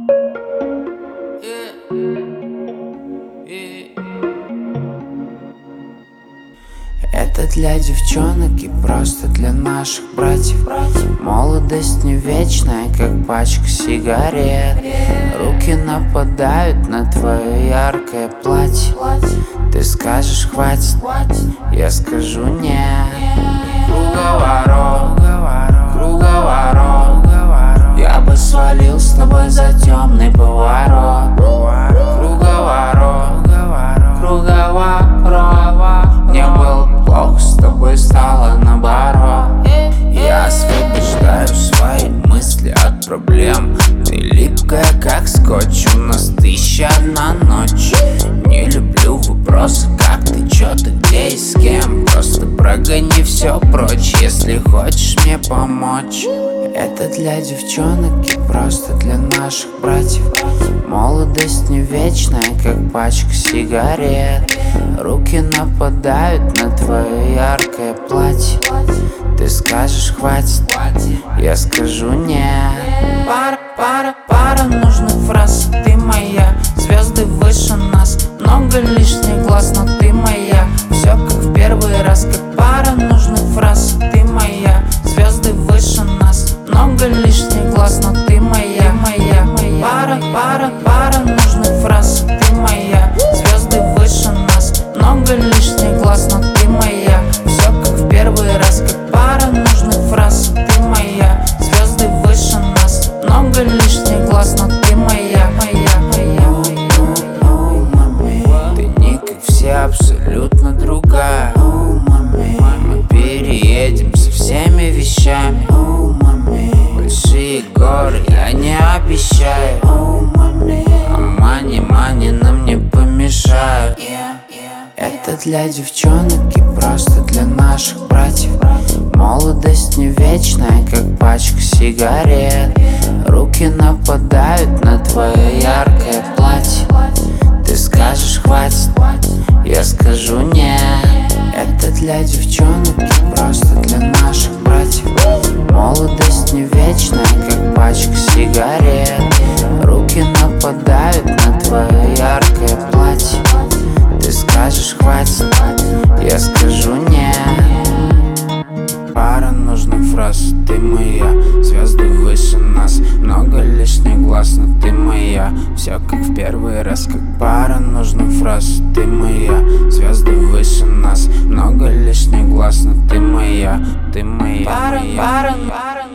Это для девчонок и просто для наших братьев. Молодость не вечная, как пачка сигарет. Руки нападают на твое яркое платье. Ты скажешь хватит, я скажу нет. Круговорот, круговорот. Я бы свалил с тобой за темный поворот. Круговорот, круговорот. Мне было плохо, с тобой стало наоборот. Я освобождаю свои мысли от проблем. Ты липкая, как скотч, у нас 1001 ночь. Не люблю вопросы, как ты, чё ты, где и с кем. Просто прогони все прочь, если хочешь мне помочь. Это для девчонок и просто для наших братьев. Молодость не вечная, как пачка сигарет. Руки нападают на твое яркое платье. Ты скажешь хватит, я скажу нет. Пара нужных фраз, ты моя. Звезды выше нас, много лишних глаз, но ты моя. Все как в первый раз, как пара нужных фраз, ты моя. Звезды выше нас, много лишних глаз, но ты моя, моя, моя. Пара нужных фраз, ты моя. Звезды выше нас, много лишних глаз, но ты моя. Все как в первый раз, как пара нужных фраз, ты моя. Звезды выше нас, много лишних глаз, но ты моя, моя, моя. Ты не как все, абсолютно другая. Мы переедем со всеми вещами. Большие горы я не обещаю. А мани нам не помешают. Это для девчонок и просто для наших братьев. Молодость не вечная, как пачка сигарет. Руки нападают на твое яркое платье. Ты скажешь хватит, я скажу нет. Это для девчонок и просто для наших братьев. Молодость не вечная, как пачка сигарет. Руки нападают на твое яркое платье. Ты скажешь хватит, я скажу нет. Пара нужных фраз, ты моя. Звезды выше нас, много лишних глаз, но ты моя. Все как в первый раз, как пара нужных фраз, ты моя. Звезды выше нас, много лишних глаз, но ты моя, ты моя, моя.